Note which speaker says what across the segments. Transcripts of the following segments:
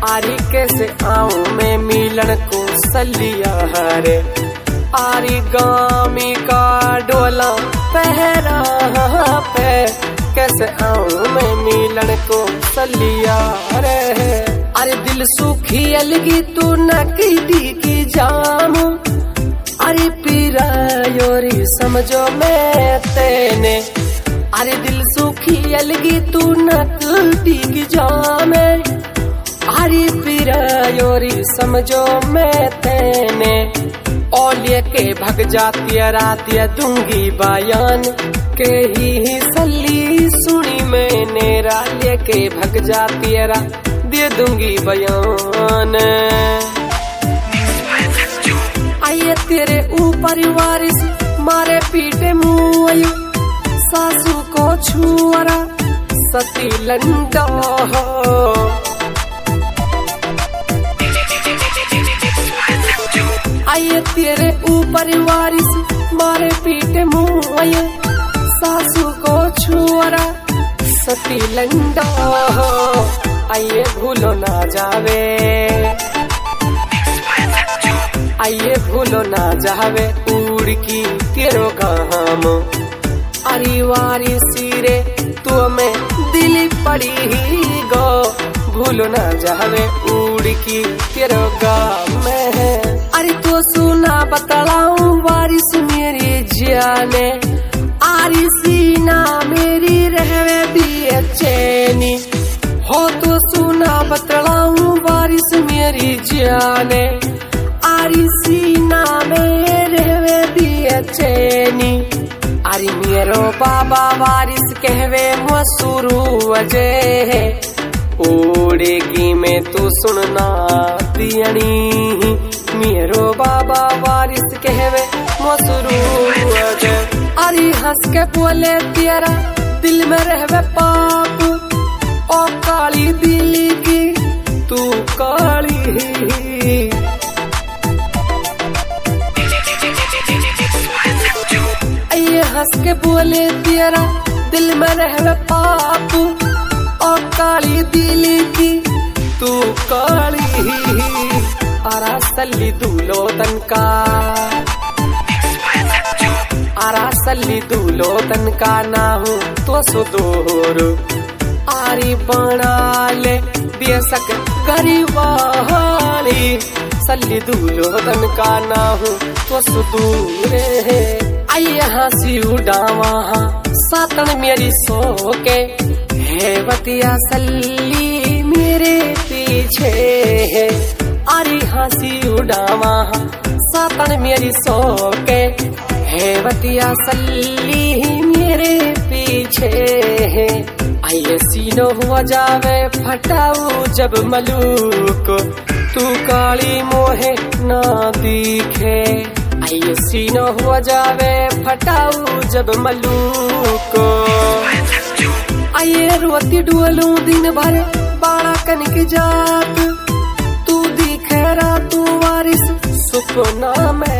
Speaker 1: आरी कैसे आऊं मैं मिलन को सलिया रे, आरी गामी का डोला पहरा पे, कैसे आऊं मैं मिलन को सलिया रे। अरे दिल सूखी अलगी तू नकदी की जाम, अरे पीरा योरी समझो मैं तेने, अरे दिल सूखी अलगी तू नकदी की जाम, अरे पीरा योरी समझो मैं तेने। और लेके भग जाती रात या दूंगी बयान के ही सली सुनी मैंने, रा लेके भग जाती रात दे दूंगी बयान। आइए तेरे ऊपर वारिस मारे पीटे मुँह आयु, सासू को छुआरा सती लंडा हो। आइए तेरे ऊपर वारिस मारे पीटे मुँह आयु, सासू को छुआरा सती लंडा हो। आइए भूलो ना जावे, आइए भूलो ना जावे उड़ की तेरो काम, अरे वारी सिरे तू में दिल पड़ी गो, भूलो ना जावे उड़ की तेरो गाम में। अरे तो सुना बतलाऊं वारिस मेरी जाने, आरी सीना मेरी रहवे भी चैनी हो, तो सुना बतलाऊं वारिस मेरी जाने, आरी सीना मेरे भी चैनी। अरे मेरो बाबा वारिस कहवे मसूरू अजय, ओड़ेगी में तू सुनना दियनी, मेरो बाबा वारिस कहवे मसूरू अजय। अरे हंस के बोले तेरा दिल में रहवे पाप, ओ काली दिल की तू काली, हंस के बोले तेरा दिल में रहवे पाप, और काली दिल की तू काली। आरा सल्ली दूलो तनका, आरा सल्ली दूलो तनका ना हूँ तो सुदूर, आरी बना ले बेसक गरीबाली, सल्ली दूलो तनका ना हूँ तो सुदूर है। आइए हंसी उड़ावा सातन मेरी सो के, है बतिया सल्ली मेरे पीछे है, अरे हंसी उड़ावा सातन मेरी सो के, है बतिया सल्ली मेरे पीछे है। आइए सीनो हुआ जावे फटाऊ जब मलूक, तू काली मोहे ना दिखे, आइए सीनो हुआ जावे फटाऊ जब मलूक। आइए रोती डुअलू दिन भर बाड़ा कन की जात, तू दिखे रातू वारिस सुपना में।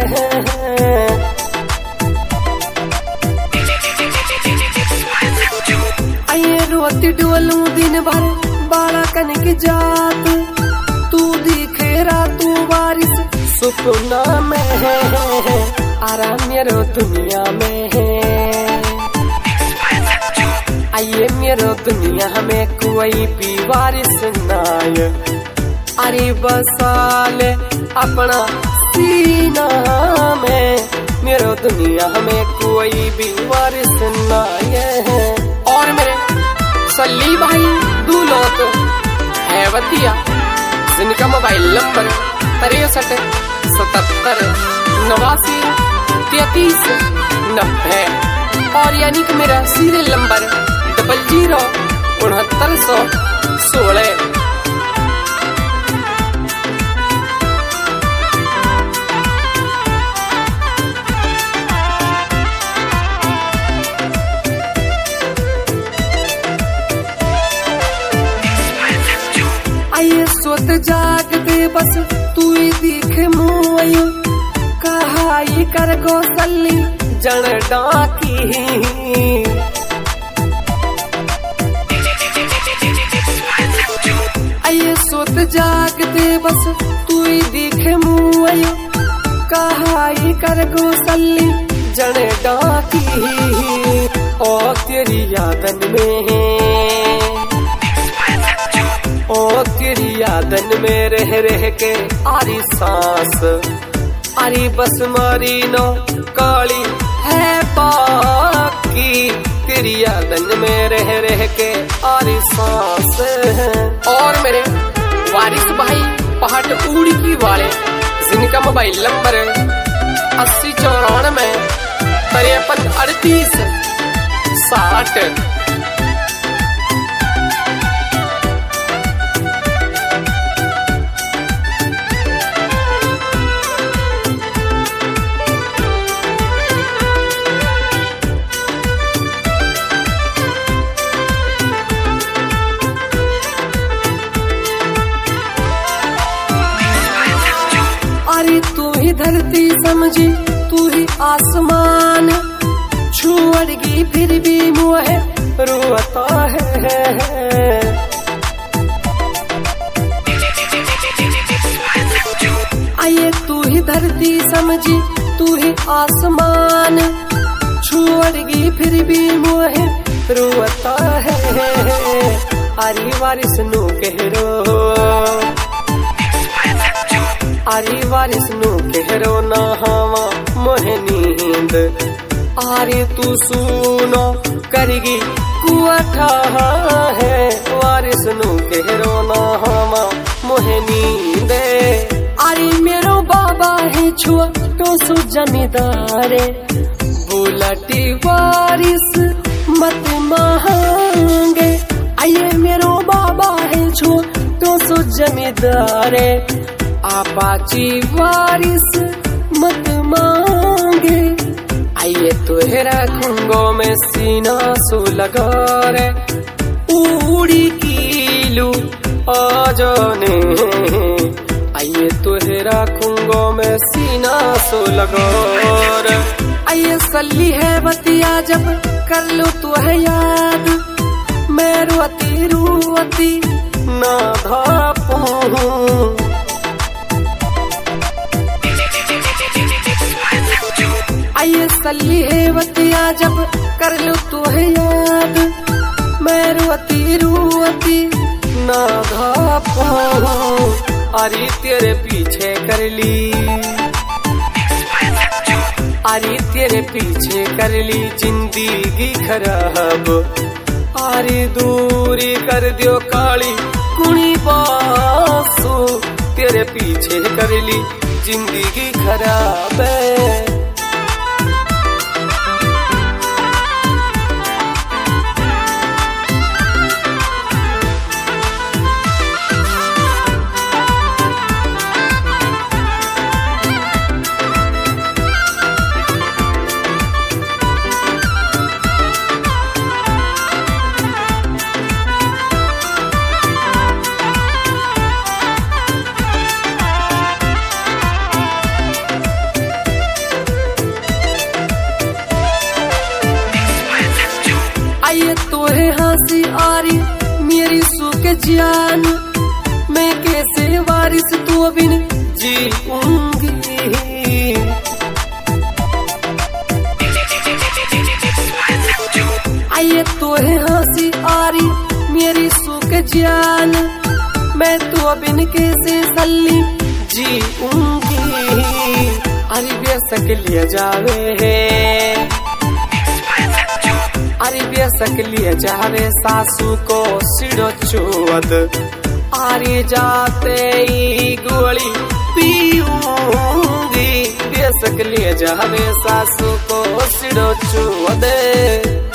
Speaker 1: आइए रोती डुअलू दिन भर बाड़ा कन की जात, तू दिखे रातू वारिस सुपना में है, आराम मेरो दुनिया में है। आइए मेरो दुनिया में कोई भी वारिस नाय, अरे बसाले अपना सीना में, मेरो दुनिया में कोई भी वारिस नाय है। और मेरे सल्ली भाई दूल्हो तो है वतिया, जिनका मोबाइल नंबर 63 77 89 33 90, और यानी कि मेरा सीरियल नंबर 00 6916। आइए सोत जागते बस तू ही दिखे मुँह, कहा ही कर गो सल्ली जन डाकी, आइए सो सोत जागते बस तू ही दिखे मुँह कहाई कर गोसली जने डाकी ओ तेरी यादन में ओ तेरी यादन में रह के आरी सांस आरी बस मारी नो काली है बाकी तेरी यादन में रह के आरी सांस। और मेरे वारिस भाई पहाड़ उड़की वाले जिनका मोबाइल नंबर 8094 53 38 60। अरे तू ही धरती समझी तू ही आसमान छुड़गी फिर भी मुँह रोता है। आइए तू ही धरती समझी तू ही आसमान छुड़गी फिर भी मुँह रोता है। अरे वारिस नु कहरो आरी वारिस नु कहरो ना हवा मोहे नींद आरे तू सुनो करेगी कुआठा है। वारिस नु कहरो ना हवा मोहे नींद आरी मेरो बाबा है छुआ तो सु जमींदारे बुलटी वारिस मत मांगे। आइए मेरो बाबा है छुआ तो सु जमींदारे आपाची वारिस मत मांगे। आइए तुहरा खुंगो में सीना सो लगा रे उड़ी कीलू आजाने। आइए तुहरा खुंगो में सीना सो लगा रे। आइए सल्ली है बतिया जब कर लो तू है याद मैं रोती रोती ना धापू। आइए सल्ली है बतिया जब कर लो तू है याद मैं रोती रोती ना घापू। अरे तेरे पीछे कर ली अरे तेरे पीछे कर ली जिंदगी खराब। अरे दूरी कर दियो काली कुणी बासु तेरे पीछे कर ली जिंदगी खराब है। आइए तोहे हंसी आरी मेरी सूख जान मैं कैसे वारिस तू बिन जीऊंगी। आइए तोहे हंसी आरी मेरी सूख जान मैं तू बिन कैसे सल्ली जीऊंगी। अरे बेसक लिया जावे है अरे बेसक लिए जावे सासू को सिड़ो चुवद। आरे जाते ही गोली पीऊंगी बेसक लिए जावे सासू को सिड़ो चुवद।